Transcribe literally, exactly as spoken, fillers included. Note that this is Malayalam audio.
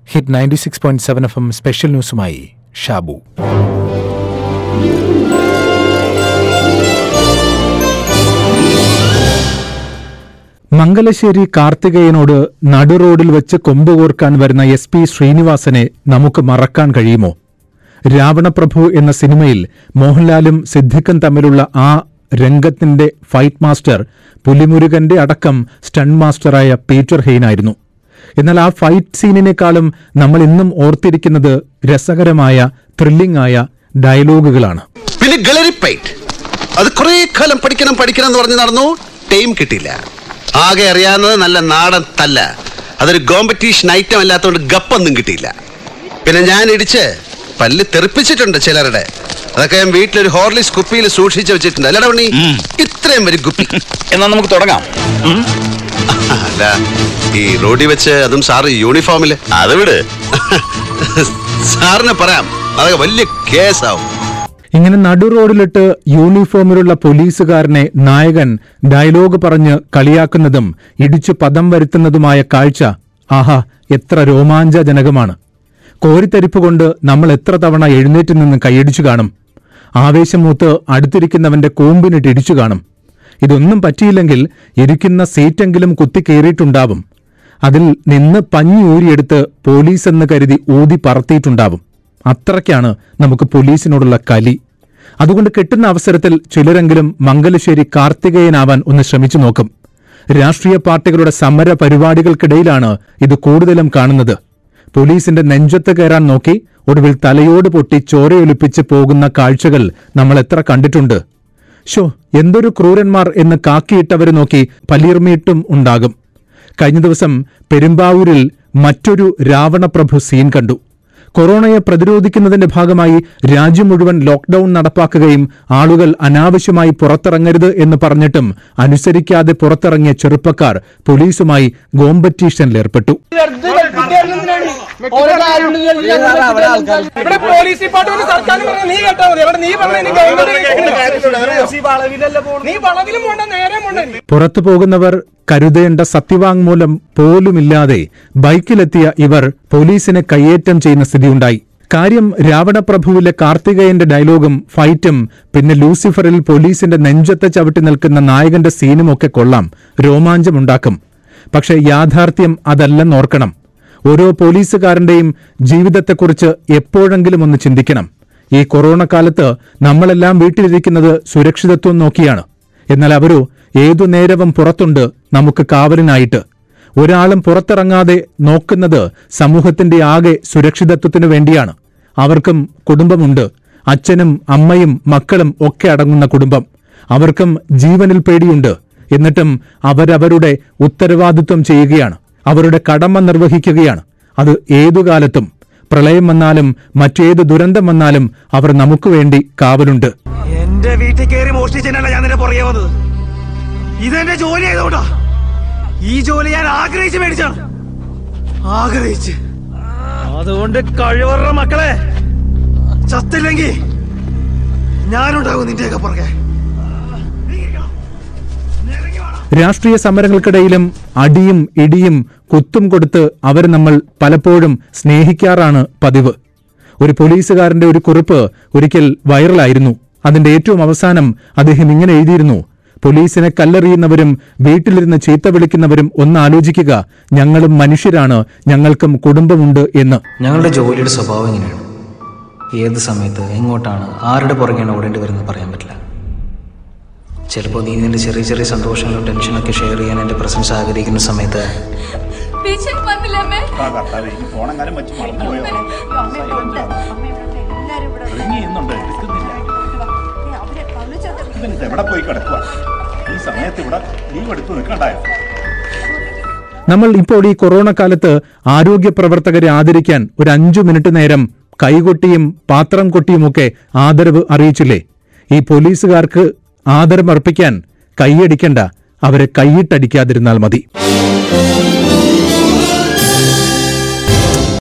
Hit ninety six point seven F M special ന്യൂസുമായി ഷാബു. മംഗലശ്ശേരി കാർത്തികേയനോട് നടുറോഡിൽ വെച്ച് കൊമ്പുകോർക്കാൻ വരുന്ന എസ് പി ശ്രീനിവാസനെ നമുക്ക് മറക്കാൻ കഴിയുമോ? രാവണപ്രഭു എന്ന സിനിമയിൽ മോഹൻലാലും സിദ്ദിഖും തമ്മിലുള്ള ആ രംഗത്തിന്റെ ഫൈറ്റ് മാസ്റ്റർ പുലിമുരുകന്റെ അടക്കം സ്റ്റണ്ട് മാസ്റ്ററായ പീറ്റർ ഹെയ്നായിരുന്നു. എന്നാൽ ആ ഫൈറ്റ് സീനിനേക്കാളും നമ്മൾ ഇന്നും ഓർത്തിരിക്കുന്നത് രസകരമായ ത്രില്ലിംഗ് ആയ ഡയലോഗുകളാണ്. പിന്നെ ഗളരിപ്പൈറ്റ് അത് കുറെ കാലം പഠിക്കണം പഠിക്കണം എന്ന് പറഞ്ഞ് നടന്നു, ടൈം കിട്ടിയില്ല. ആകെ അറിയാവുന്നത് നല്ല നാടൻ തല്ല, അതൊരു കോമ്പറ്റീഷൻ ഐറ്റം അല്ലാത്തതുകൊണ്ട് ഗപ്പൊന്നും കിട്ടിയില്ല. പിന്നെ ഞാൻ ഇടിച്ച് പല്ല് തെറിപ്പിച്ചിട്ടുണ്ട് ചിലരുടെ, അതൊക്കെ ഞാൻ വീട്ടിലൊരു ഹോർലിക്സ് കുപ്പിയിൽ സൂക്ഷിച്ചു വെച്ചിട്ടുണ്ട്. അല്ലടാ ഉണ്ണി, ഇത്രയും വരും കുപ്പി. എന്നാ നമുക്ക് തുടങ്ങാം. അല്ല, ഈ റോഡിൽ വെച്ച് അതും സാറ് യൂണിഫോമില്, അത് വിട്. സാറിന് പറയാം, അതൊക്കെ വലിയ കേസാവും. ഇങ്ങനെ നടുറോഡിലിട്ട് യൂണിഫോമിലുള്ള പോലീസുകാരനെ നായകൻ ഡയലോഗ് പറഞ്ഞ് കളിയാക്കുന്നതും ഇടിച്ചു പദം വരുത്തുന്നതുമായ കാഴ്ച ആഹാ എത്ര രോമാഞ്ചജനകമാണ്. കോരിത്തരിപ്പ് കൊണ്ട് നമ്മൾ എത്ര തവണ എഴുന്നേറ്റ് നിന്ന് കൈയടിച്ചു കാണും. ആവേശമൂത്ത് അടുത്തിരിക്കുന്നവന്റെ കൂമ്പിനിട്ട് ഇടിച്ചു കാണും. ഇതൊന്നും പറ്റിയില്ലെങ്കിൽ ഇരിക്കുന്ന സീറ്റെങ്കിലും കുത്തിക്കേറിയിട്ടുണ്ടാവും. അതിൽ നിന്ന് പഞ്ഞി ഊരിയെടുത്ത് പോലീസെന്ന് കരുതി ഊതി പറത്തിയിട്ടുണ്ടാവും. അത്രയ്ക്കാണ് നമുക്ക് പോലീസിനോടുള്ള കലി. അതുകൊണ്ട് കിട്ടുന്ന അവസരത്തിൽ ചിലരെങ്കിലും മംഗലശ്ശേരി കാർത്തികേയനാവാൻ ഒന്ന് ശ്രമിച്ചു നോക്കും. രാഷ്ട്രീയ പാർട്ടികളുടെ സമര പരിപാടികൾക്കിടയിലാണ് ഇത് കൂടുതലും കാണുന്നത്. പോലീസിന്റെ നെഞ്ചത്ത് കയറാൻ നോക്കി ഒടുവിൽ തലയോട് പൊട്ടി ചോരയൊലിപ്പിച്ച് പോകുന്ന കാഴ്ചകൾ നമ്മൾ എത്ര കണ്ടിട്ടുണ്ട്. ഷോ, എന്തൊരു ക്രൂരന്മാർ എന്ന് കാക്കിയിട്ടവരെ നോക്കി പലീർമീട്ടും ഉണ്ടാകും. കഴിഞ്ഞ ദിവസം പെരുമ്പാവൂരിൽ മറ്റൊരു രാവണപ്രഭു സീൻ കണ്ടു. കൊറോണയെ പ്രതിരോധിക്കുന്നതിന്റെ ഭാഗമായി രാജ്യം മുഴുവൻ ലോക്ഡൌൺ നടപ്പാക്കുകയും ആളുകൾ അനാവശ്യമായി പുറത്തിറങ്ങരുത് എന്ന് പറഞ്ഞിട്ടും അനുസരിക്കാതെ പുറത്തിറങ്ങിയ ചെറുപ്പക്കാർ പോലീസുമായി കോമ്പറ്റീഷനിലേർപ്പെട്ടു. പുറത്തു പോകുന്നവർ കരുതേണ്ട സത്യവാങ്മൂലം പോലുമില്ലാതെ ബൈക്കിലെത്തിയ ഇവർ പോലീസിനെ കയ്യേറ്റം ചെയ്യുന്ന സ്ഥിതിയുണ്ടായി. കാര്യം രാവണപ്രഭുവിലെ കാർത്തികേയന്റെ ഡയലോഗും ഫൈറ്റും പിന്നെ ലൂസിഫറിൽ പോലീസിന്റെ നെഞ്ചത്തെ ചവിട്ടി നിൽക്കുന്ന നായകന്റെ സീനുമൊക്കെ കൊള്ളാം, രോമാഞ്ചമുണ്ടാക്കും. പക്ഷെ യാഥാർത്ഥ്യം അതല്ലെന്നോർക്കണം. ഓരോ പോലീസുകാരന്റെയും ജീവിതത്തെക്കുറിച്ച് എപ്പോഴെങ്കിലും ഒന്ന് ചിന്തിക്കണം. ഈ കൊറോണ കാലത്ത് നമ്മളെല്ലാം വീട്ടിലിരിക്കുന്നത് സുരക്ഷിതത്വം നോക്കിയാണ്. എന്നാൽ അവരോ ഏതു നേരവും പുറത്തുണ്ട് നമുക്ക് കാവലിനായിട്ട്. ഒരാളും പുറത്തിറങ്ങാതെ നോക്കുന്നത് സമൂഹത്തിന്റെ ആകെ സുരക്ഷിതത്വത്തിനു വേണ്ടിയാണ്. അവർക്കും കുടുംബമുണ്ട്, അച്ഛനും അമ്മയും മക്കളും ഒക്കെ അടങ്ങുന്ന കുടുംബം. അവർക്കും ജീവനിൽ പേടിയുണ്ട്. എന്നിട്ടും അവരവരുടെ ഉത്തരവാദിത്വം ചെയ്യുകയാണ്, അവരുടെ കടമ നിർവഹിക്കുകയാണ്. അത് ഏതു കാലത്തും. പ്രളയം വന്നാലും മറ്റേത് ദുരന്തം വന്നാലും അവർ നമുക്ക് വേണ്ടി കാവലുണ്ട്. എന്റെ വീട്ടിൽ കയറി മോഷ്ടിച്ചല്ല ഞാൻ നിന്നെ പുറകെ വന്നത്. ഇതെന്റെ ജോലി ആയതുകൊണ്ടാ. ഈ ജോലി ഞാൻ ആഗ്രഹിച്ച് മേടിച്ചാണ്, ആഗ്രഹിച്ച്. അതുകൊണ്ട് കഴിവറ മക്കളെ, ചത്തില്ലെങ്കിൽ ഞാനുണ്ടാകും നിന്റെയൊക്കെ പുറകെ. രാഷ്ട്രീയ സമരങ്ങൾക്കിടയിലും അടിയും ഇടിയും കുത്തും കൊടുത്ത് അവർ നമ്മൾ പലപ്പോഴും സ്നേഹിക്കാറാണ് പതിവ്. ഒരു പോലീസുകാരന്റെ ഒരു കുറിപ്പ് ഒരിക്കൽ വൈറലായിരുന്നു. അതിന്റെ ഏറ്റവും അവസാനം അദ്ദേഹം ഇങ്ങനെ എഴുതിയിരുന്നു: പോലീസിനെ കല്ലെറിയുന്നവരും വീട്ടിലിരുന്ന് ചീത്ത വിളിക്കുന്നവരും ഒന്ന് ആലോചിക്കുക, ഞങ്ങളും മനുഷ്യരാണ്, ഞങ്ങൾക്കും കുടുംബമുണ്ട് എന്ന്. ഞങ്ങളുടെ ജോലിയുടെ സ്വഭാവം ഇങ്ങനെയാണ്. ഏത് സമയത്ത് എങ്ങോട്ടാണ് ആരുടെ പുറകെയാണ് ഓടേണ്ടി വരുന്നത് പറയാൻ പറ്റില്ല. ചിലപ്പോൾ നീ നിന്റെ ചെറിയ ചെറിയ സന്തോഷങ്ങളും ടെൻഷനൊക്കെ ഷെയർ ചെയ്യാൻ എന്റെ പ്രസൻസ് ആഗ്രഹിക്കുന്ന സമയത്ത് നമ്മൾ ഇപ്പോൾ ഈ കൊറോണ കാലത്ത് ആരോഗ്യ പ്രവർത്തകരെ ആദരിക്കാൻ ഒരു അഞ്ചു മിനിറ്റ് നേരം കൈകൊട്ടിയും പാത്രം കൊട്ടിയുമൊക്കെ ആദരവ് അറിയിച്ചില്ലേ? ഈ പോലീസുകാർക്ക് ആദരമർപ്പിക്കാൻ കൈയടിക്കണ്ട, അവരെ കൈയിട്ടടിക്കാതിരുന്നാൽ മതി.